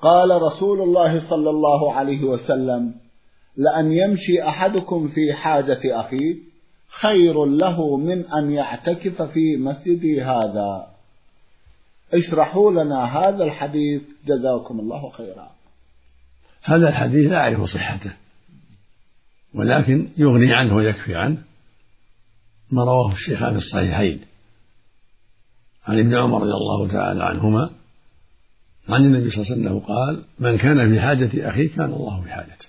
قال رسول الله صلى الله عليه وسلم: لأن يمشي أحدكم في حاجة أخيه خير له من أن يعتكف في مسجدي هذا. اشرحوا لنا هذا الحديث جزاكم الله خيرا. هذا الحديث لا أعرف صحته، ولكن يغني عنه ويكفي عنه ما رواه الشيخان في الصحيحين عن ابن عمر رضي الله تعالى عنهما عن النبي صلى الله عليه وسلم قال: من كان في حاجة أخيه كان الله في حاجته.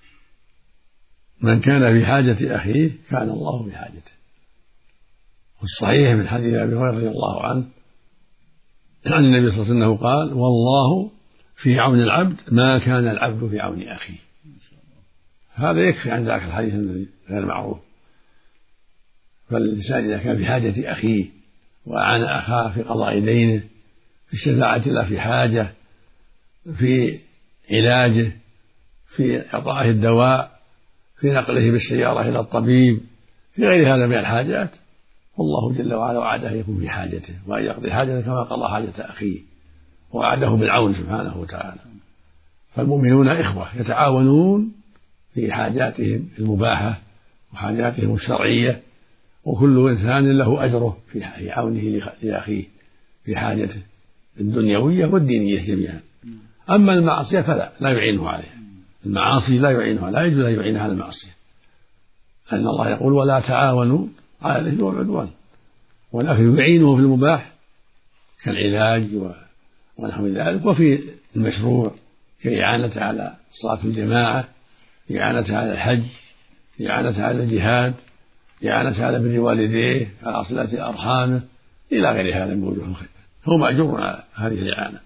من كان في حاجة أخيه كان الله في حاجته. والصحيح من حديث أبي هريرة رضي الله عنه عن النبي صلى الله عليه وسلم قال: والله في عون العبد ما كان العبد في عون أخيه. هذا يكفي عن ذاك الحديث الذي غير معروف. فالإنسان إذا كان في حاجة أخيه وأعان أخاه في قضاء دينه، في الشفاعة له في حاجة، في علاجه، في إعطائه الدواء، في نقله بالسيارة إلى الطبيب، في غير هذا من الحاجات، والله جل وعلا وعده يكون في حاجته وأن يقضي حاجته كما قضى حاجة أخيه، ووعده بالعون سبحانه وتعالى. فالمؤمنون إخوة يتعاونون في حاجاتهم المباحة وحاجاتهم الشرعية، وكل إنسان له أجره في عونه لأخيه في حاجته الدنيوية والدينية جميعا. أما المعصية فلا يعينه عليها. المعاصي لا يعينها، لا يجوز أن يعينها على المعصية، أن الله يقول: ولا تعاونوا على الإثم والعدوان. ولكن يعينه في المباح كالعلاج ونحو ذلك، وفي المشروع كإعانة على صلاة الجماعة، إعانة على الحج، إعانة على الجهاد، إعانة على بر والديه، على صلة أرحامه، إلى غير هذا من وجوه الخير. هو مأجور على هذه الإعانة.